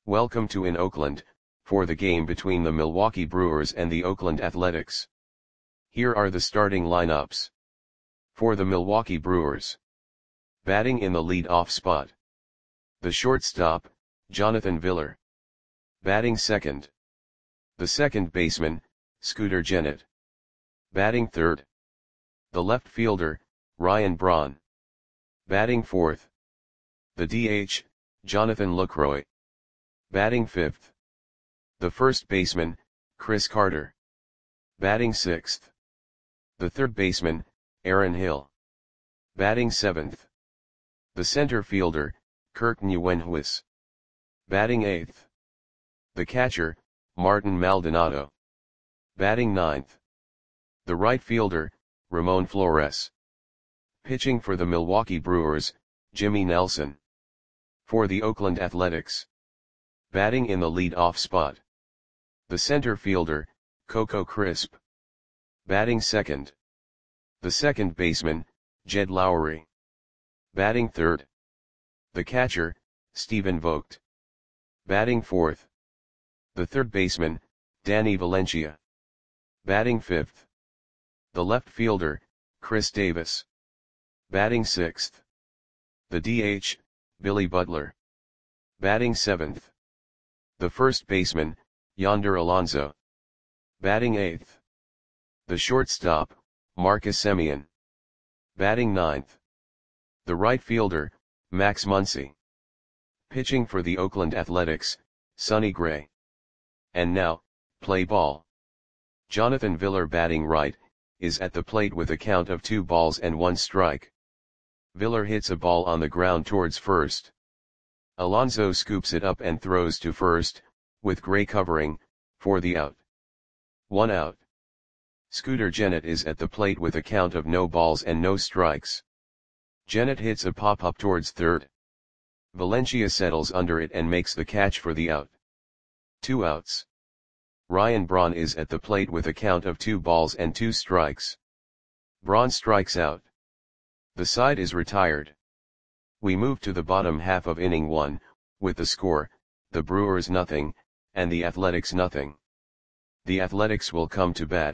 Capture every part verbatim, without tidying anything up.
Welcome to in Oakland, for the game between the Milwaukee Brewers and the Oakland Athletics. Here are the starting lineups. For the Milwaukee Brewers. Batting in the lead-off spot. The shortstop, Jonathan Villar. Batting second. The second baseman, Scooter Gennett. Batting third. The left fielder, Ryan Braun. Batting fourth. The D H, Jonathan Lucroy. Batting fifth. The first baseman, Chris Carter. Batting sixth. The third baseman, Aaron Hill. Batting seventh. The center fielder, Kirk Nieuwenhuis. Batting eighth. The catcher, Martin Maldonado. Batting ninth. The right fielder, Ramon Flores. Pitching for the Milwaukee Brewers, Jimmy Nelson. For the Oakland Athletics. Batting in the lead-off spot. The center fielder, Coco Crisp. Batting second. The second baseman, Jed Lowrie. Batting third. The catcher, Stephen Vogt. Batting fourth. The third baseman, Danny Valencia. Batting fifth. The left fielder, Chris Davis. Batting sixth. The D H, Billy Butler. Batting seventh. The first baseman, Yonder Alonso. Batting eighth. The shortstop, Marcus Semien. Batting ninth. The right fielder, Max Muncy. Pitching for the Oakland Athletics, Sonny Gray. And now, play ball. Jonathan Villar batting right, is at the plate with a count of two balls and one strike. Villar hits a ball on the ground towards first. Alonso scoops it up and throws to first, with Gray covering, for the out. One out. Scooter Gennett is at the plate with a count of no balls and no strikes. Gennett hits a pop-up towards third. Valencia settles under it and makes the catch for the out. Two outs. Ryan Braun is at the plate with a count of two balls and two strikes. Braun strikes out. The side is retired. We move to the bottom half of inning one, with the score, the Brewers nothing, and the Athletics nothing. The Athletics will come to bat.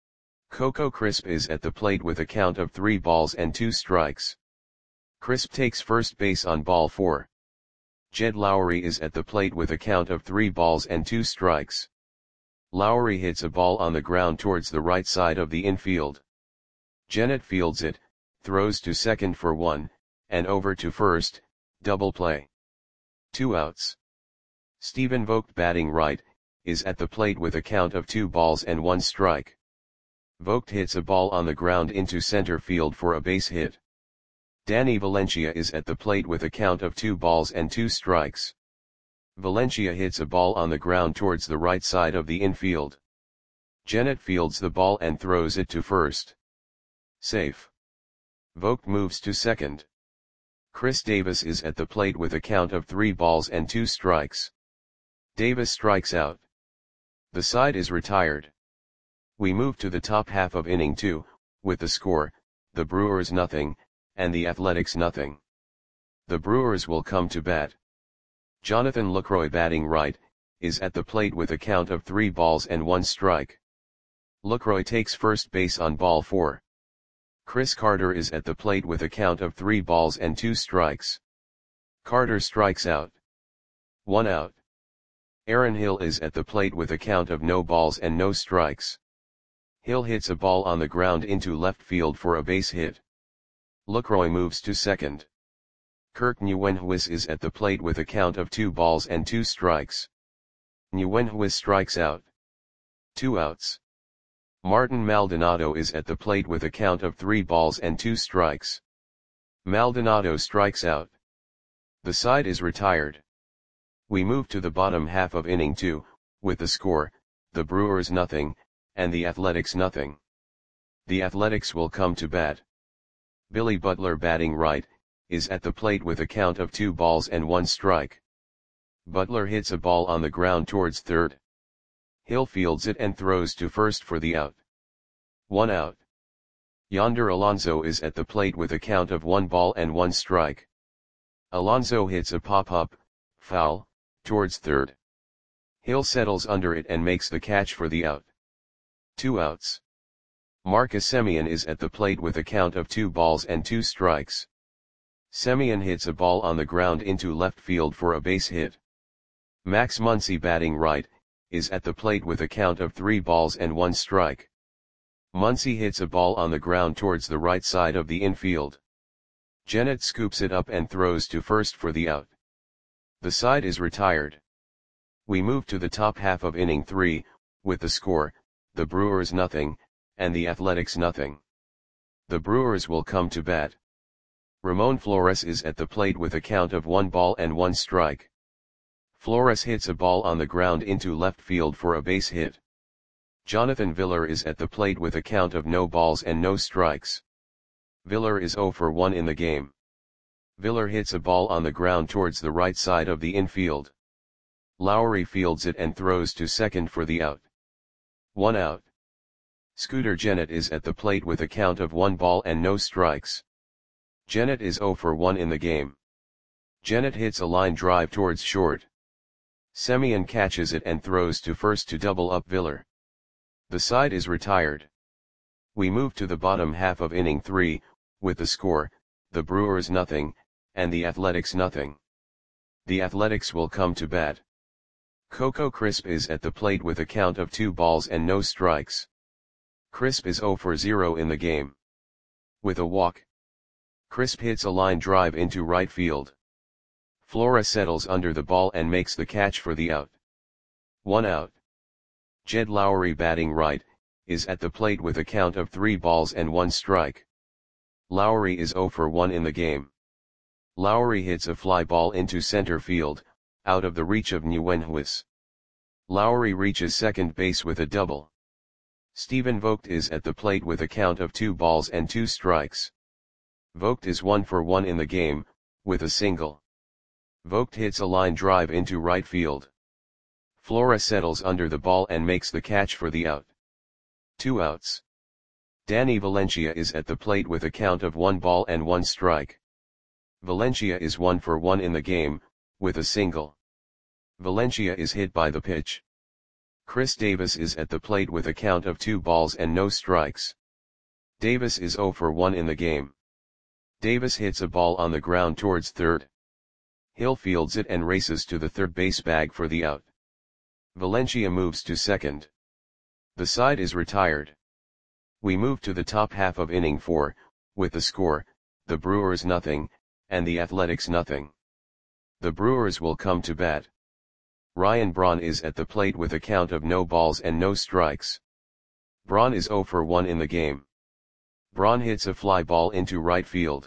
Coco Crisp is at the plate with a count of three balls and two strikes. Crisp takes first base on ball four. Jed Lowrie is at the plate with a count of three balls and two strikes. Lowrie hits a ball on the ground towards the right side of the infield. Gennett fields it, throws to second for one, and over to first, double play. Two outs. Stephen Vogt batting right, is at the plate with a count of two balls and one strike. Vogt hits a ball on the ground into center field for a base hit. Danny Valencia is at the plate with a count of two balls and two strikes. Valencia hits a ball on the ground towards the right side of the infield. Gennett fields the ball and throws it to first. Safe. Vogt moves to second. Chris Davis is at the plate with a count of three balls and two strikes. Davis strikes out. The side is retired. We move to the top half of inning two, with the score, the Brewers nothing, and the Athletics nothing. The Brewers will come to bat. Jonathan Lucroy batting right, is at the plate with a count of three balls and one strike. Lucroy takes first base on ball four. Chris Carter is at the plate with a count of three balls and two strikes. Carter strikes out. One out. Aaron Hill is at the plate with a count of no balls and no strikes. Hill hits a ball on the ground into left field for a base hit. Lucroy moves to second. Kirk Nieuwenhuis is at the plate with a count of two balls and two strikes. Nieuwenhuis strikes out. Two outs. Martin Maldonado is at the plate with a count of three balls and two strikes. Maldonado strikes out. The side is retired. We move to the bottom half of inning two, with the score, the Brewers nothing, and the Athletics nothing. The Athletics will come to bat. Billy Butler batting right, is at the plate with a count of two balls and one strike. Butler hits a ball on the ground towards third. Hill fields it and throws to first for the out. One out. Yonder Alonso is at the plate with a count of one ball and one strike. Alonso hits a pop-up, foul, towards third. Hill settles under it and makes the catch for the out. Two outs. Marcus Semien is at the plate with a count of two balls and two strikes. Semien hits a ball on the ground into left field for a base hit. Max Muncy, batting right, is at the plate with a count of three balls and one strike. Muncy hits a ball on the ground towards the right side of the infield. Gennett scoops it up and throws to first for the out. The side is retired. We move to the top half of inning three, with the score, the Brewers nothing, and the Athletics nothing. The Brewers will come to bat. Ramon Flores is at the plate with a count of one ball and one strike. Flores hits a ball on the ground into left field for a base hit. Jonathan Villar is at the plate with a count of no balls and no strikes. Villar is oh for one in the game. Villar hits a ball on the ground towards the right side of the infield. Lowry fields it and throws to second for the out. One out. Scooter Gennett is at the plate with a count of one ball and no strikes. Gennett is oh for one in the game. Gennett hits a line drive towards short. Semien catches it and throws to first to double up Villar. The side is retired. We move to the bottom half of inning three, with the score, the Brewers nothing, and the Athletics nothing. The Athletics will come to bat. Coco Crisp is at the plate with a count of two balls and no strikes. Crisp is oh for zero in the game. With a walk, Crisp hits a line drive into right field. Flora settles under the ball and makes the catch for the out. One out. Jed Lowry, batting right, is at the plate with a count of three balls and one strike. Lowry is oh for one in the game. Lowry hits a fly ball into center field, out of the reach of Nguyenhuis. Lowry reaches second base with a double. Stephen Vogt is at the plate with a count of two balls and two strikes. Vogt is one for one in the game, with a single. Vogt hits a line drive into right field. Flora settles under the ball and makes the catch for the out. Two outs. Danny Valencia is at the plate with a count of one ball and one strike. Valencia is one for one in the game, with a single. Valencia is hit by the pitch. Chris Davis is at the plate with a count of two balls and no strikes. Davis is oh for one in the game. Davis hits a ball on the ground towards third. Hill fields it and races to the third base bag for the out. Valencia moves to second. The side is retired. We move to the top half of inning four, with the score, the Brewers nothing, and the Athletics nothing. The Brewers will come to bat. Ryan Braun is at the plate with a count of no balls and no strikes. Braun is oh for one in the game. Braun hits a fly ball into right field.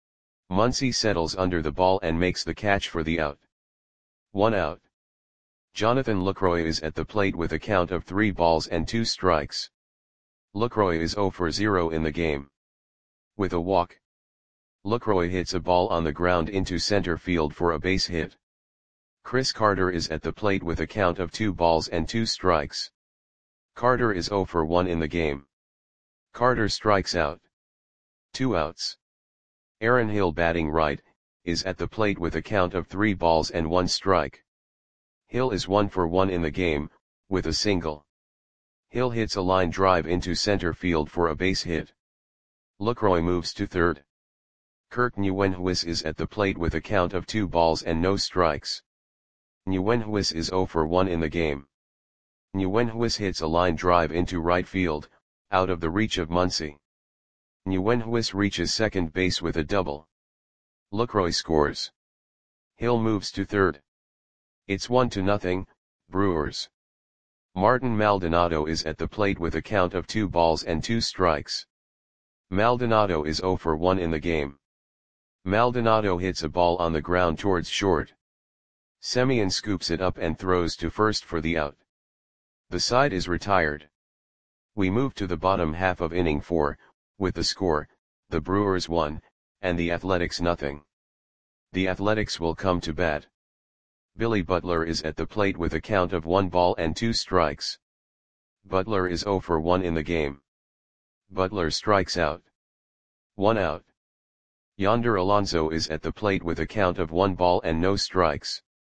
Muncy settles under the ball and makes the catch for the out. One out. Jonathan Lucroy is at the plate with a count of three balls and two strikes. Lucroy is oh for zero in the game. With a walk, Lucroy hits a ball on the ground into center field for a base hit. Chris Carter is at the plate with a count of two balls and two strikes. Carter is oh for one in the game. Carter strikes out. Two outs. Aaron Hill, batting right, is at the plate with a count of three balls and one strike. Hill is one for one in the game, with a single. Hill hits a line drive into center field for a base hit. Lucroy moves to third. Kirk Nguyenhuis is at the plate with a count of two balls and no strikes. Nguyenhuis is oh for one in the game. Nguyenhuis hits a line drive into right field, out of the reach of Muncy. Nguyenhuis reaches second base with a double. Lucroy scores. Hill moves to third. It's one to nothing, Brewers. Martin Maldonado is at the plate with a count of two balls and two strikes. Maldonado is oh for one in the game. Maldonado hits a ball on the ground towards short. Semien scoops it up and throws to first for the out. The side is retired. We move to the bottom half of inning four, with the score, the Brewers one, and the Athletics nothing. The Athletics will come to bat. Billy Butler is at the plate with a count of one ball and two strikes. Butler is oh for one in the game. Butler strikes out. One out. Yonder Alonso is at the plate with a count of one ball and no strikes.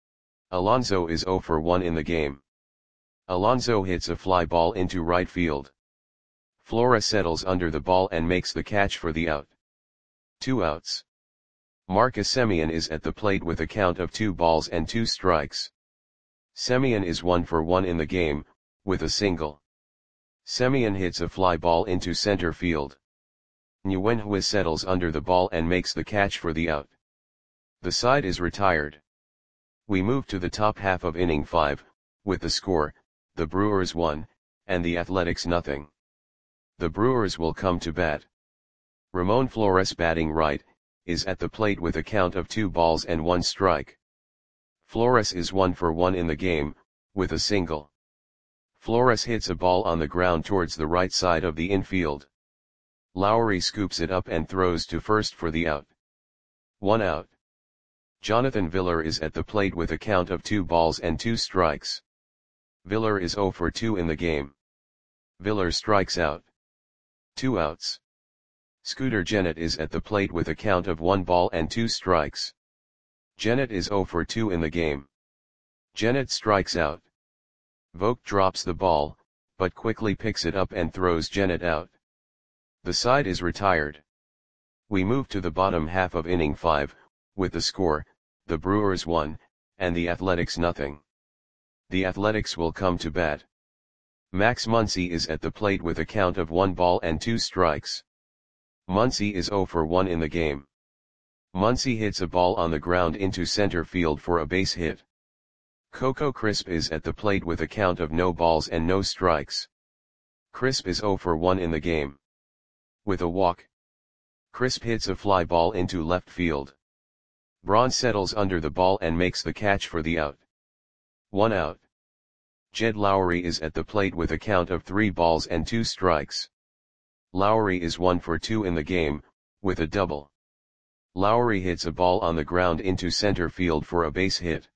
Alonso is zero for one in the game. Alonso hits a fly ball into right field. Flores settles under the ball and makes the catch for the out. Two outs. Marcus Semien is at the plate with a count of two balls and two strikes. Semien is one for one in the game, with a single. Semien hits a fly ball into center field. Nguyen Huis settles under the ball and makes the catch for the out. The side is retired. We move to the top half of inning five, with the score, the Brewers one, and the Athletics nothing. The Brewers will come to bat. Ramon Flores, batting right, is at the plate with a count of two balls and one strike. Flores is one for one in the game, with a single. Flores hits a ball on the ground towards the right side of the infield. Lowry scoops it up and throws to first for the out. One out. Jonathan Villar is at the plate with a count of two balls and two strikes. Villar is zero for two in the game. Villar strikes out. Two outs. Scooter Gennett is at the plate with a count of one ball and two strikes. Gennett is zero for two in the game. Gennett strikes out. Vogt drops the ball, but quickly picks it up and throws Gennett out. The side is retired. We move to the bottom half of inning five, with the score, the Brewers one, and the Athletics nothing. The Athletics will come to bat. Max Muncy is at the plate with a count of one ball and two strikes. Muncy is zero for one in the game. Muncy hits a ball on the ground into center field for a base hit. Coco Crisp is at the plate with a count of no balls and no strikes. Crisp is zero for one in the game. With a walk, Crisp hits a fly ball into left field. Braun settles under the ball and makes the catch for the out. One out. Jed Lowry is at the plate with a count of three balls and two strikes. Lowry is one for two in the game, with a double. Lowry hits a ball on the ground into center field for a base hit.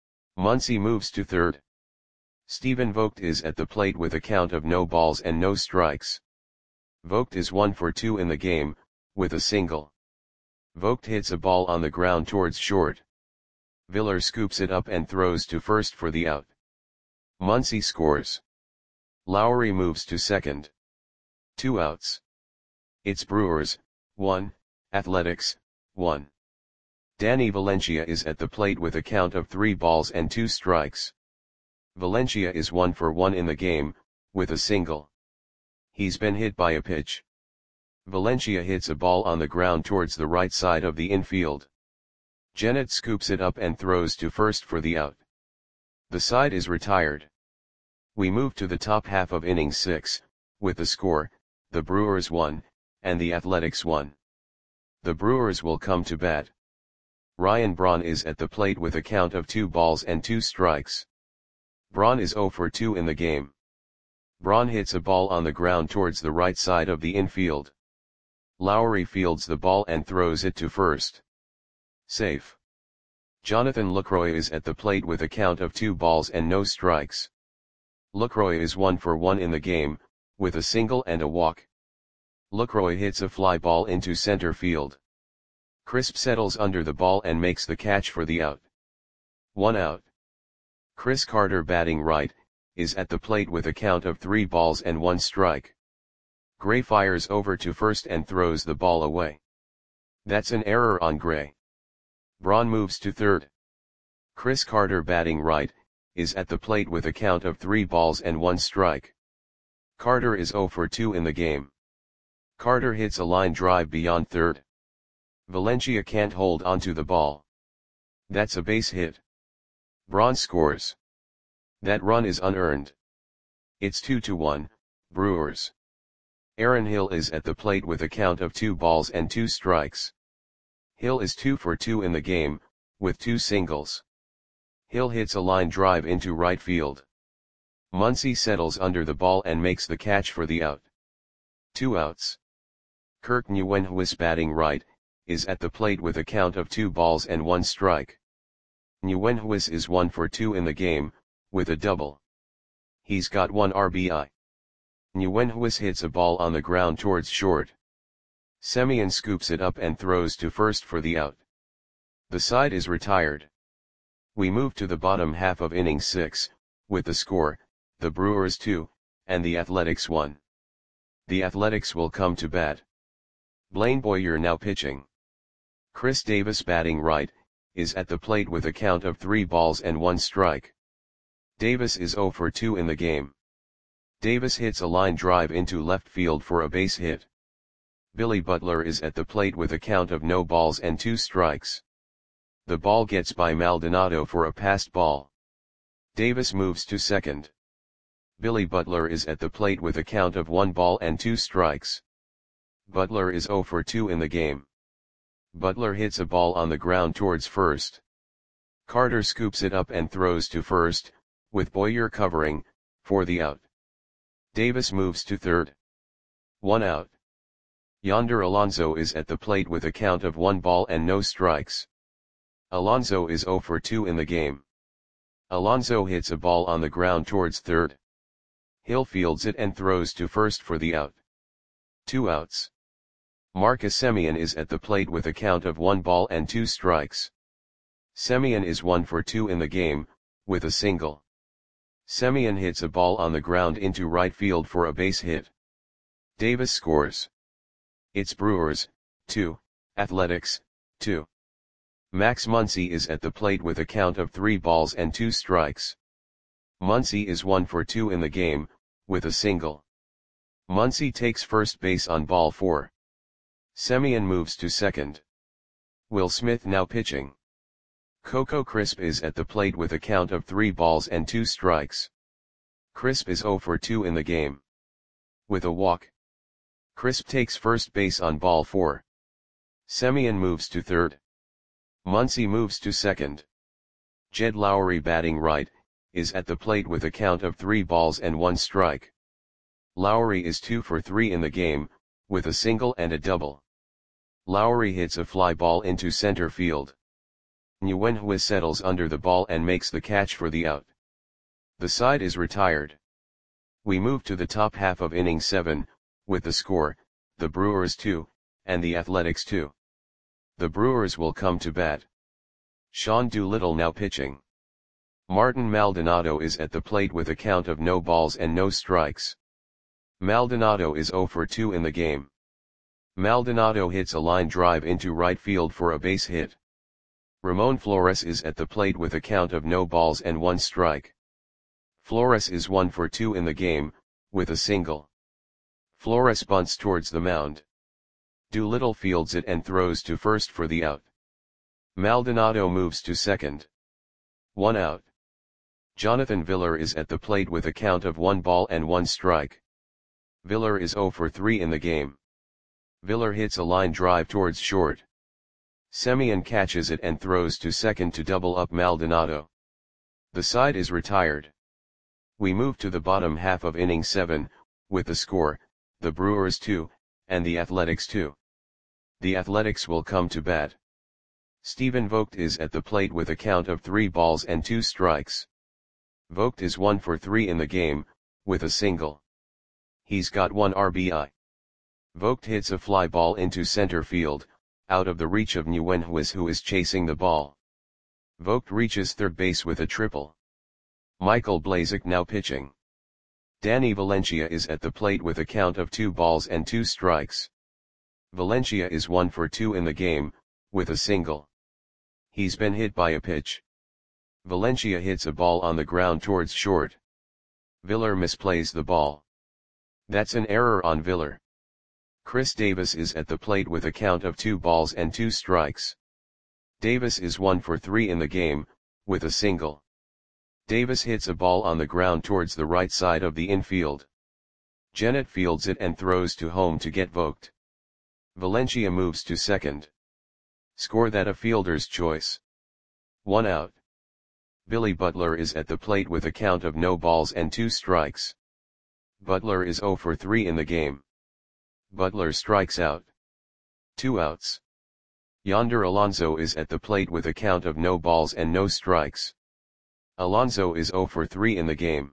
Muncy moves to third. Stephen Vogt is at the plate with a count of no balls and no strikes. Vogt is one for two in the game, with a single. Vogt hits a ball on the ground towards short. Villar scoops it up and throws to first for the out. Muncy scores. Lowry moves to second. Two outs. It's Brewers, one, Athletics, one. Danny Valencia is at the plate with a count of three balls and two strikes. Valencia is one for one in the game, with a single. He's been hit by a pitch. Valencia hits a ball on the ground towards the right side of the infield. Gennett scoops it up and throws to first for the out. The side is retired. We move to the top half of inning six, with the score, the Brewers one, and the Athletics one. The Brewers will come to bat. Ryan Braun is at the plate with a count of two balls and two strikes. Braun is zero for two in the game. Braun hits a ball on the ground towards the right side of the infield. Lowry fields the ball and throws it to first. Safe. Jonathan Lucroy is at the plate with a count of two balls and no strikes. Lucroy is one for one in the game, with a single and a walk. Lucroy hits a fly ball into center field. Crisp settles under the ball and makes the catch for the out. One out. Chris Carter, batting right, is at the plate with a count of three balls and one strike. Gray fires over to first and throws the ball away. That's an error on Gray. Braun moves to third. Chris Carter, batting right, is at the plate with a count of three balls and one strike. Carter is zero for two in the game. Carter hits a line drive beyond third. Valencia can't hold onto the ball. That's a base hit. Braun scores. That run is unearned. It's two to one, Brewers. Aaron Hill is at the plate with a count of two balls and two strikes. Hill is two for two in the game, with two singles. Hill hits a line drive into right field. Muncy settles under the ball and makes the catch for the out. Two outs. Kirk Nguyen Huis, batting right, is at the plate with a count of two balls and one strike. Nguyen Huis is one for two in the game, with a double. He's got one R B I. Nguyen Huis hits a ball on the ground towards short. Semien scoops it up and throws to first for the out. The side is retired. We move to the bottom half of inning six, with the score, the Brewers two, and the Athletics one. The Athletics will come to bat. Blaine Boyer now pitching. Chris Davis batting right, is at the plate with a count of three balls and one strike. Davis is oh for two in the game. Davis hits a line drive into left field for a base hit. Billy Butler is at the plate with a count of no balls and two strikes. The ball gets by Maldonado for a passed ball. Davis moves to second. Billy Butler is at the plate with a count of one ball and two strikes. Butler is oh for two in the game. Butler hits a ball on the ground towards first. Carter scoops it up and throws to first, with Boyer covering, for the out. Davis moves to third. One out. Yonder Alonso is at the plate with a count of one ball and no strikes. Alonso is oh for two in the game. Alonso hits a ball on the ground towards third. Hill fields it and throws to first for the out. Two outs. Marcus Semien is at the plate with a count of one ball and two strikes. Semien is one for two in the game, with a single. Semien hits a ball on the ground into right field for a base hit. Davis scores. It's Brewers, two, Athletics, two. Max Muncy is at the plate with a count of three balls and two strikes. Muncy is one for two in the game, with a single. Muncy takes first base on ball four. Semien moves to second. Will Smith now pitching. Coco Crisp is at the plate with a count of three balls and two strikes. Crisp is oh for two in the game. With a walk. Crisp takes first base on ball four. Semien moves to third. Muncy moves to second. Jed Lowry batting right, is at the plate with a count of three balls and one strike. Lowry is two for three in the game, with a single and a double. Lowry hits a fly ball into center field. Nguyen settles under the ball and makes the catch for the out. The side is retired. We move to the top half of inning seven, with the score, the Brewers two, and the Athletics two. The Brewers will come to bat. Sean Doolittle now pitching. Martin Maldonado is at the plate with a count of no balls and no strikes. Maldonado is oh for two in the game. Maldonado hits a line drive into right field for a base hit. Ramon Flores is at the plate with a count of no balls and one strike. Flores is one for two in the game, with a single. Flores bunts towards the mound. Doolittle fields it and throws to first for the out. Maldonado moves to second. One out. Jonathan Villar is at the plate with a count of one ball and one strike. Villar is oh for three in the game. Villar hits a line drive towards short. Semien catches it and throws to second to double up Maldonado. The side is retired. We move to the bottom half of inning seven, with the score, the Brewers two, and the Athletics two. The Athletics will come to bat. Stephen Vogt is at the plate with a count of three balls and two strikes. Vogt is one for three in the game, with a single. He's got one R B I. Vogt hits a fly ball into center field, out of the reach of Nguyen, who is chasing the ball. Vogt reaches third base with a triple. Michael Blazek now pitching. Danny Valencia is at the plate with a count of two balls and two strikes. Valencia is one for two in the game, with a single. He's been hit by a pitch. Valencia hits a ball on the ground towards short. Villar misplays the ball. That's an error on Villar. Chris Davis is at the plate with a count of two balls and two strikes. Davis is one for three in the game, with a single. Davis hits a ball on the ground towards the right side of the infield. Jennett fields it and throws to home to get Vogt. Valencia moves to second. Score that a fielder's choice. One out. Billy Butler is at the plate with a count of no balls and two strikes. Butler is oh for three in the game. Butler strikes out. Two outs. Yonder Alonso is at the plate with a count of no balls and no strikes. Alonso is oh for three in the game.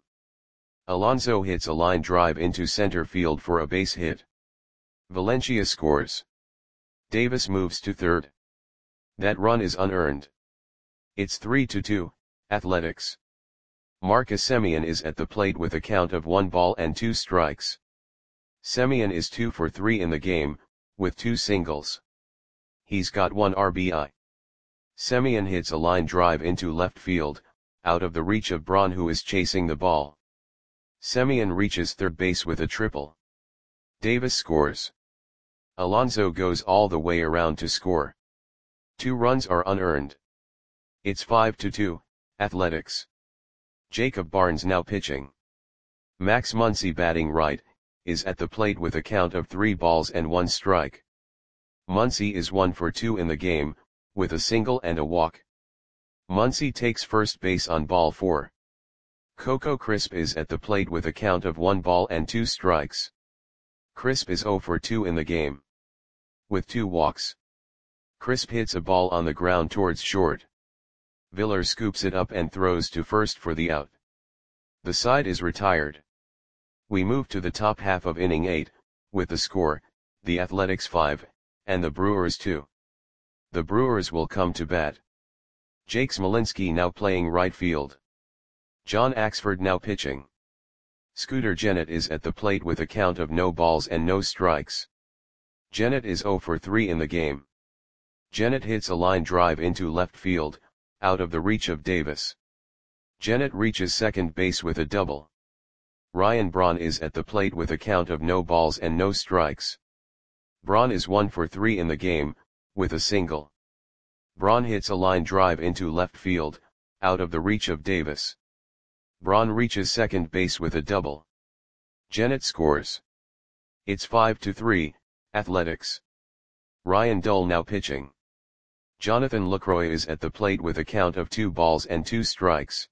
Alonso hits a line drive into center field for a base hit. Valencia scores. Davis moves to third. That run is unearned. It's three to two, Athletics. Marcus Semien is at the plate with a count of one ball and two strikes. Semien is two for three in the game, with two singles. He's got one R B I. Semien hits a line drive into left field, out of the reach of Braun, who is chasing the ball. Semien reaches third base with a triple. Davis scores. Alonso goes all the way around to score. Two runs are unearned. It's five to two, Athletics. Jacob Barnes now pitching. Max Muncy, batting right, is at the plate with a count of three balls and one strike. Muncy is one for two in the game, with a single and a walk. Muncy takes first base on ball four. Coco Crisp is at the plate with a count of one ball and two strikes. Crisp is zero for two in the game, with two walks. Crisp hits a ball on the ground towards short. Villers scoops it up and throws to first for the out. The side is retired. We move to the top half of inning eight, with the score, the Athletics five, and the Brewers two. The Brewers will come to bat. Jake Smolinski now playing right field. John Axford now pitching. Scooter Gennett is at the plate with a count of no balls and no strikes. Gennett is zero for three in the game. Gennett hits a line drive into left field, out of the reach of Davis. Gennett reaches second base with a double. Ryan Braun is at the plate with a count of no balls and no strikes. Braun is one for three in the game, with a single. Braun hits a line drive into left field, out of the reach of Davis. Braun reaches second base with a double. Gennett scores. It's five to three, Athletics. Ryan Dull now pitching. Jonathan Lucroy is at the plate with a count of two balls and two strikes.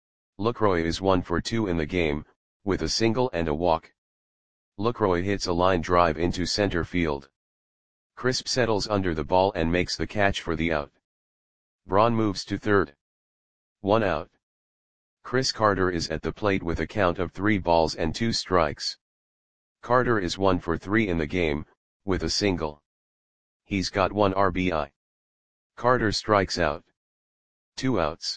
Lucroy is one for two in the game, with a single and a walk. Lucroy hits a line drive into center field. Crisp settles under the ball and makes the catch for the out. Braun moves to third. One out. Chris Carter is at the plate with a count of three balls and two strikes. Carter is one for three in the game, with a single. He's got one R B I. Carter strikes out. Two outs.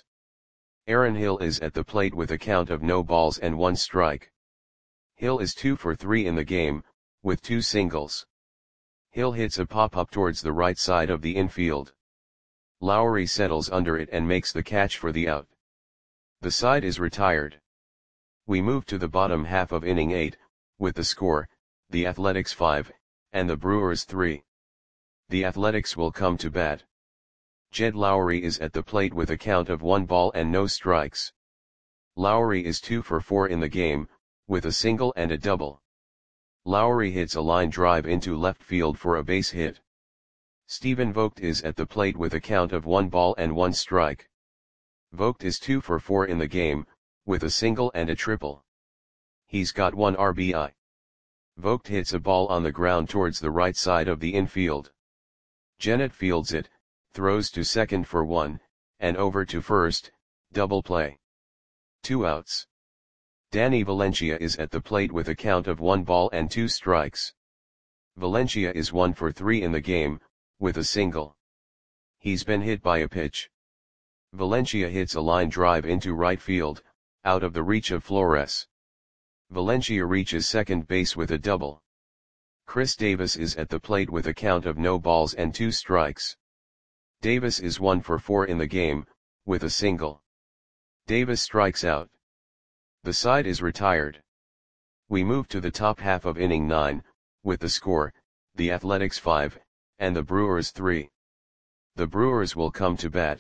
Aaron Hill is at the plate with a count of no balls and one strike. Hill is two for three in the game, with two singles. Hill hits a pop-up towards the right side of the infield. Lowry settles under it and makes the catch for the out. The side is retired. We move to the bottom half of inning eight, with the score, the Athletics five, and the Brewers three. The Athletics will come to bat. Jed Lowry is at the plate with a count of one ball and no strikes. Lowry is two for four in the game, with a single and a double. Lowry hits a line drive into left field for a base hit. Stephen Vogt is at the plate with a count of one ball and one strike. Vogt is two for four in the game, with a single and a triple. He's got one R B I. Vogt hits a ball on the ground towards the right side of the infield. Gennett fields it, throws to second for one, and over to first, double play. Two outs. Danny Valencia is at the plate with a count of one ball and two strikes. Valencia is one for three in the game, with a single. He's been hit by a pitch. Valencia hits a line drive into right field, out of the reach of Flores. Valencia reaches second base with a double. Chris Davis is at the plate with a count of no balls and two strikes. Davis is one for four in the game, with a single. Davis strikes out. The side is retired. We move to the top half of inning nine, with the score, the Athletics five, and the Brewers three. The Brewers will come to bat.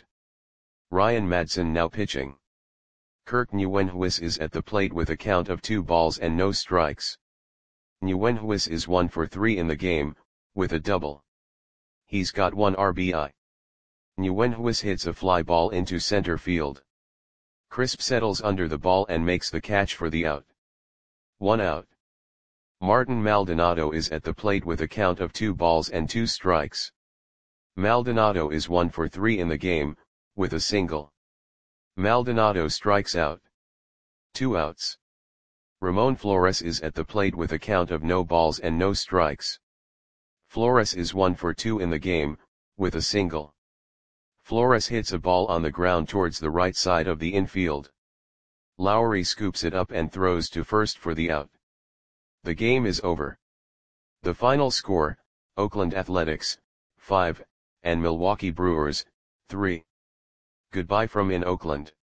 Ryan Madsen now pitching. Kirk Nieuwenhuis is at the plate with a count of two balls and no strikes. Nieuwenhuis is one for three in the game, with a double. He's got one R B I. Nieuwenhuis hits a fly ball into center field. Crisp settles under the ball and makes the catch for the out. One out. Martin Maldonado is at the plate with a count of two balls and two strikes. Maldonado is one for three in the game, with a single. Maldonado strikes out. Two outs. Ramon Flores is at the plate with a count of no balls and no strikes. Flores is one for two in the game, with a single. Flores hits a ball on the ground towards the right side of the infield. Lowry scoops it up and throws to first for the out. The game is over. The final score, Oakland Athletics, five, and Milwaukee Brewers, three. Goodbye from in Oakland.